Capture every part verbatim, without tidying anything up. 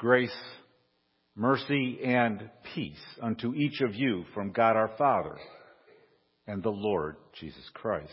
Grace, mercy, and peace unto each of you from God our Father and the Lord Jesus Christ.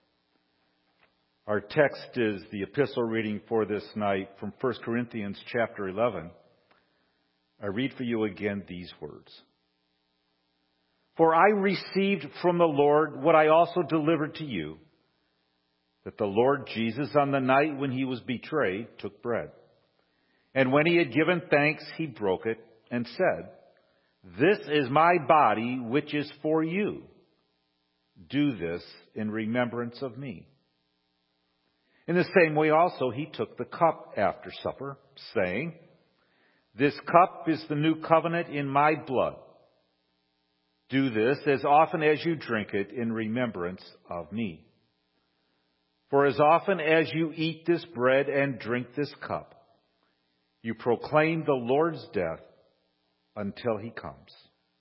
Our text is the epistle reading for this night from First Corinthians chapter eleven. I read for you again these words. For I received from the Lord what I also delivered to you, that the Lord Jesus on the night when he was betrayed took bread. And when he had given thanks, he broke it and said, "This is my body, which is for you. Do this in remembrance of me." In the same way also he took the cup after supper, saying, "This cup is the new covenant in my blood. Do this as often as you drink it in remembrance of me. For as often as you eat this bread and drink this cup, you proclaim the Lord's death until he comes."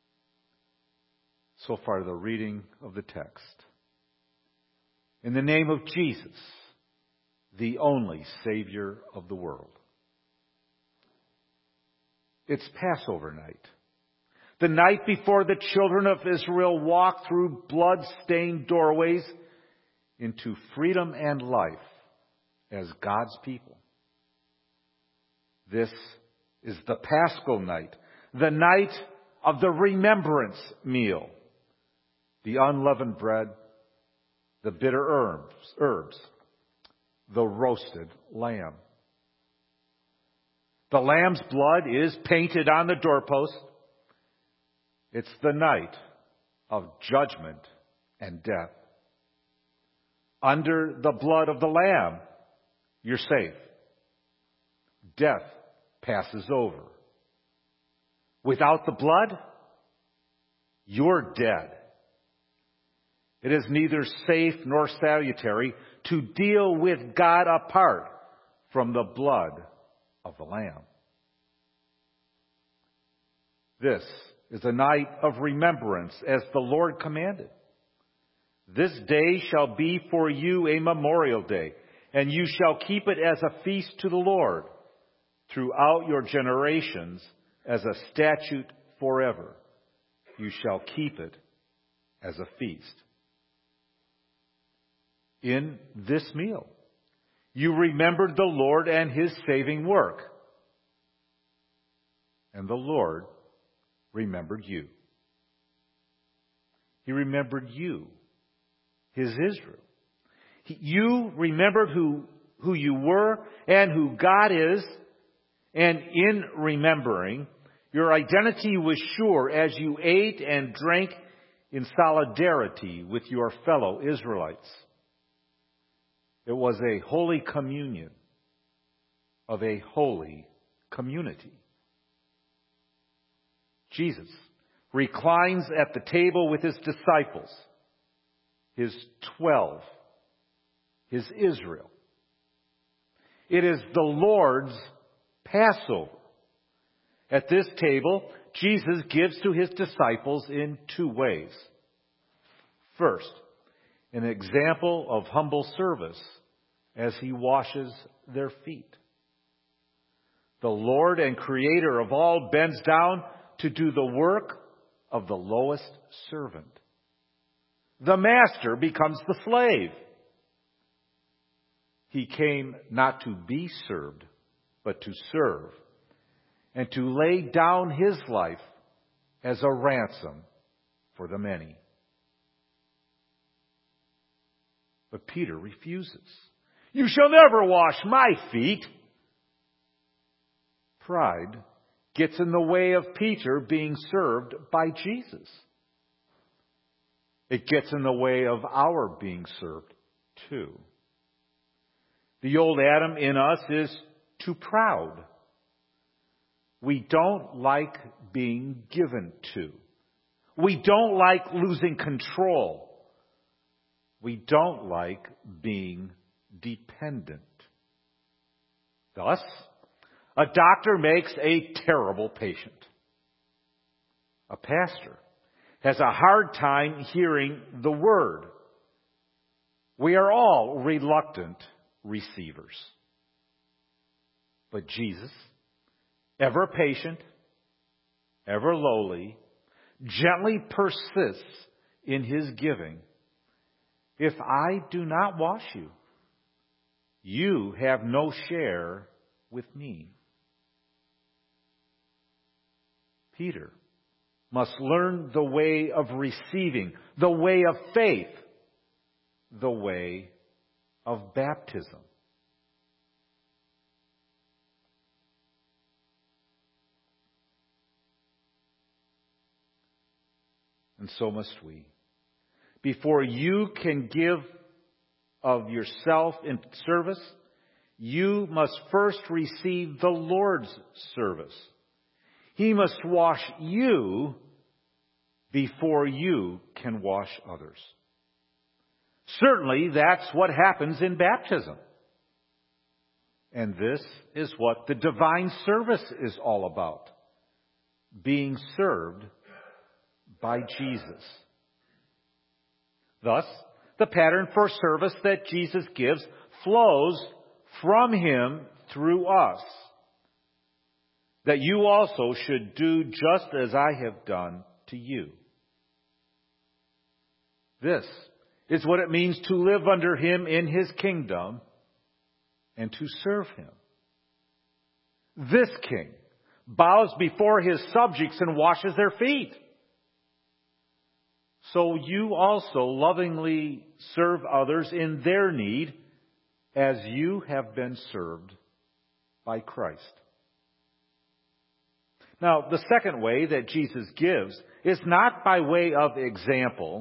So far, the reading of the text. In the name of Jesus, the only Savior of the world. It's Passover night. The night before the children of Israel walk through blood-stained doorways into freedom and life as God's people. This is the Paschal night, the night of the remembrance meal. The unleavened bread, the bitter herbs, herbs, the roasted lamb. The lamb's blood is painted on the doorpost. It's the night of judgment and death. Under the blood of the lamb, you're safe. Death passes over. Without the blood, you're dead. It is neither safe nor salutary to deal with God apart from the blood of the Lamb. This is a night of remembrance as the Lord commanded. This day shall be for you a memorial day, and you shall keep it as a feast to the Lord throughout your generations as a statute forever. You shall keep it as a feast. In this meal, you remembered the Lord and his saving work. And the Lord remembered you. He remembered you, his Israel. He, you remembered who, who you were and who God is. And in remembering, your identity was sure as you ate and drank in solidarity with your fellow Israelites. It was a holy communion of a holy community. Jesus reclines at the table with his disciples, his twelve, his Israel. It is the Lord's Passover. At this table, Jesus gives to his disciples in two ways. First, an example of humble service as he washes their feet. The Lord and Creator of all bends down to do the work of the lowest servant. The master becomes the slave. He came not to be served, but to serve, and to lay down his life as a ransom for the many. But Peter refuses. "You shall never wash my feet." Pride gets in the way of Peter being served by Jesus. It gets in the way of our being served too. The old Adam in us is too proud. We don't like being given to. We don't like losing control. We don't like being dependent. Thus, a doctor makes a terrible patient. A pastor has a hard time hearing the word. We are all reluctant receivers. But Jesus ever patient, ever lowly, gently persists in his giving, if I do not wash you, you have no share with me. Peter must learn the way of receiving, the way of faith, the way of baptism. And so must we. Before you can give of yourself in service, you must first receive the Lord's service. He must wash you before you can wash others. Certainly, that's what happens in baptism. And this is what the divine service is all about. Being served by Jesus. Thus, the pattern for service that Jesus gives flows from Him through us, that you also should do just as I have done to you. This is what it means to live under Him in His kingdom and to serve Him. This King bows before His subjects and washes their feet. So you also lovingly serve others in their need as you have been served by Christ. Now, the second way that Jesus gives is not by way of example,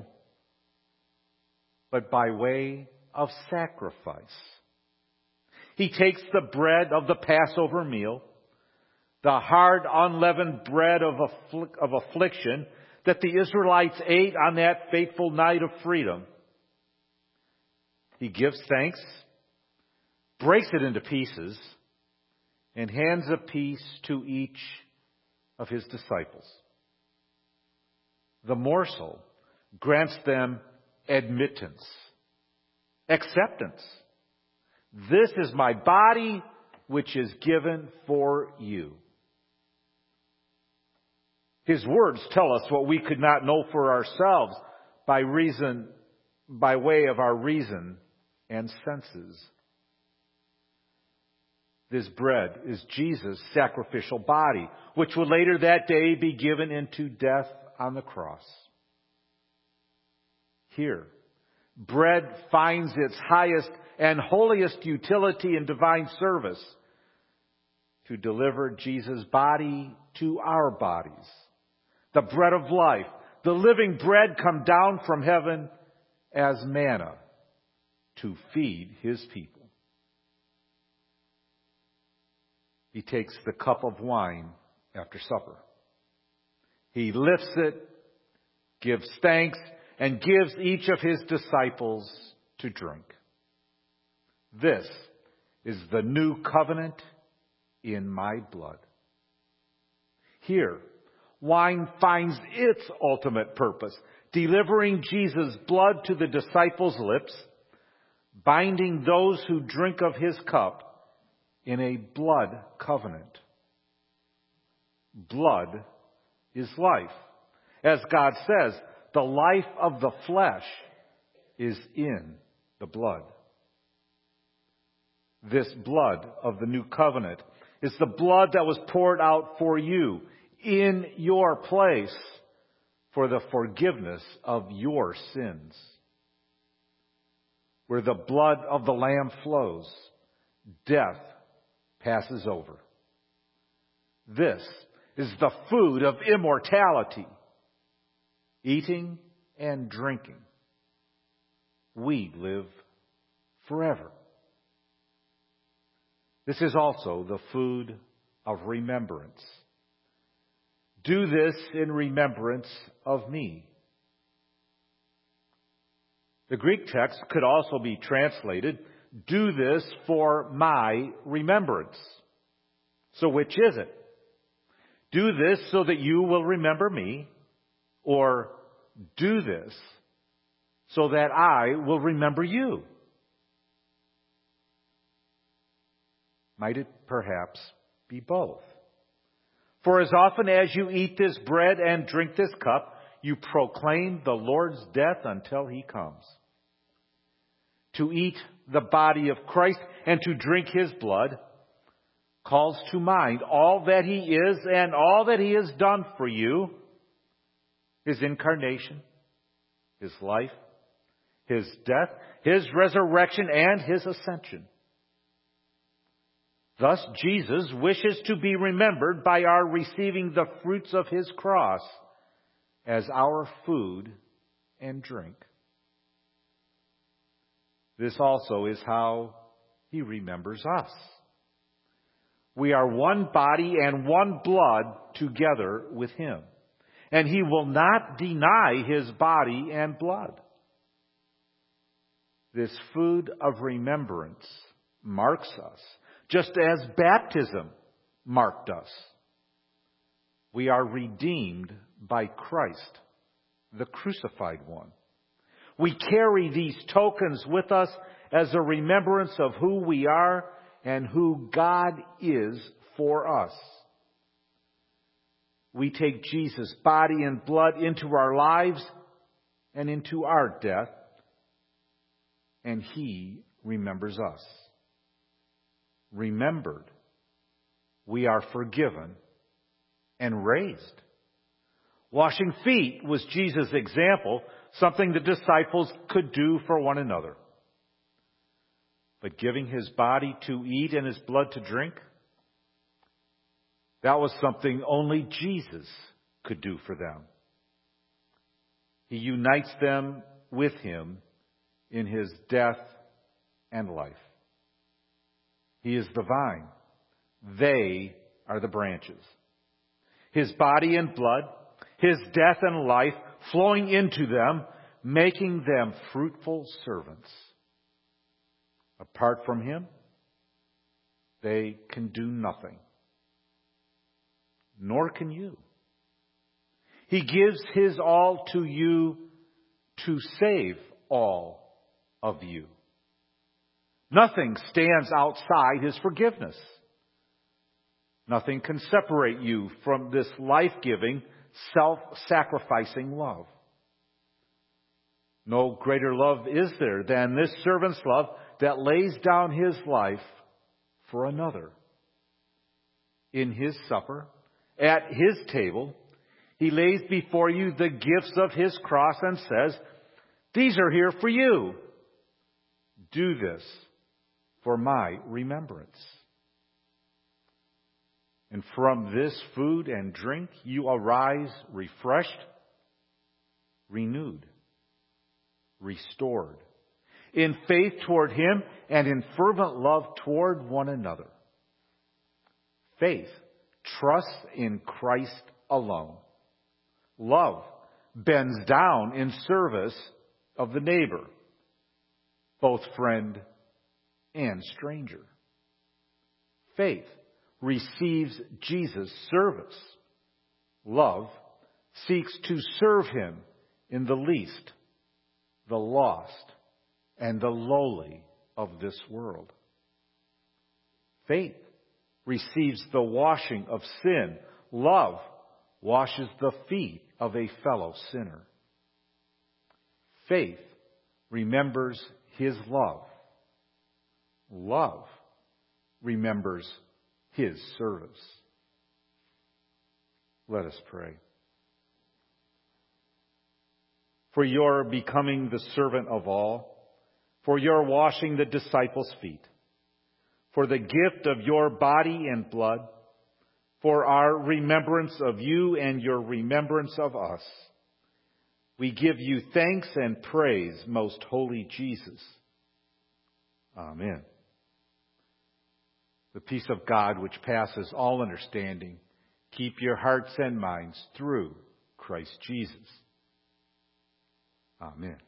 but by way of sacrifice. He takes the bread of the Passover meal, the hard, unleavened bread of, afflic- of affliction that the Israelites ate on that fateful night of freedom. He gives thanks, breaks it into pieces, and hands a piece to each of His disciples. The morsel grants them admittance, acceptance. This is my body, which is given for you. His words tell us what we could not know for ourselves by reason, by way of our reason and senses. This bread is Jesus' sacrificial body, which would later that day be given into death on the cross. Here, bread finds its highest and holiest utility in divine service to deliver Jesus' body to our bodies. The bread of life, the living bread come down from heaven as manna to feed His people. He takes the cup of wine after supper. He lifts it, gives thanks, and gives each of His disciples to drink. This is the new covenant in my blood. Here, wine finds its ultimate purpose, delivering Jesus' blood to the disciples' lips, binding those who drink of His cup in a blood covenant. Blood is life. As God says, the life of the flesh is in the blood. This blood of the new covenant is the blood that was poured out for you in your place for the forgiveness of your sins. Where the blood of the Lamb flows, death passes over. This is the food of immortality. Eating and drinking, we live forever. This is also the food of remembrance. Do this in remembrance of me. The Greek text could also be translated, do this for my remembrance. So which is it? Do this so that you will remember me, or do this so that I will remember you? Might it perhaps be both? For as often as you eat this bread and drink this cup, you proclaim the Lord's death until he comes. To eat the body of Christ and to drink his blood calls to mind all that he is and all that he has done for you. His incarnation, his life, his death, his resurrection, and his ascension. Thus, Jesus wishes to be remembered by our receiving the fruits of his cross as our food and drink. This also is how he remembers us. We are one body and one blood together with him, and he will not deny his body and blood. This food of remembrance marks us, just as baptism marked us. We are redeemed by Christ, the crucified one. We carry these tokens with us as a remembrance of who we are and who God is for us. We take Jesus' body and blood into our lives and into our death, and he remembers us. Remembered, we are forgiven and raised. Washing feet was Jesus' example, something the disciples could do for one another. But giving his body to eat and his blood to drink, that was something only Jesus could do for them. He unites them with him in his death and life. He is the vine. They are the branches. His body and blood, his death and life flowing into them, making them fruitful servants. Apart from him, they can do nothing. Nor can you. He gives his all to you to save all of you. Nothing stands outside his forgiveness. Nothing can separate you from this life-giving, self-sacrificing love. No greater love is there than this servant's love that lays down his life for another. In his supper, at his table, he lays before you the gifts of his cross and says, "These are here for you. Do this for my remembrance." And from this food and drink you arise refreshed, renewed, restored, in faith toward him and in fervent love toward one another. Faith trusts in Christ alone. Love bends down in service of the neighbor, both friend and stranger. Faith receives Jesus' service. Love seeks to serve him in the least, the lost, and the lowly of this world. Faith receives the washing of sin. Love washes the feet of a fellow sinner. Faith remembers his love. Love remembers his service. Let us pray. For your becoming the servant of all, for your washing the disciples' feet, for the gift of your body and blood, for our remembrance of you and your remembrance of us, we give you thanks and praise, most holy Jesus. Amen. The peace of God, which passes all understanding, keep your hearts and minds through Christ Jesus. Amen.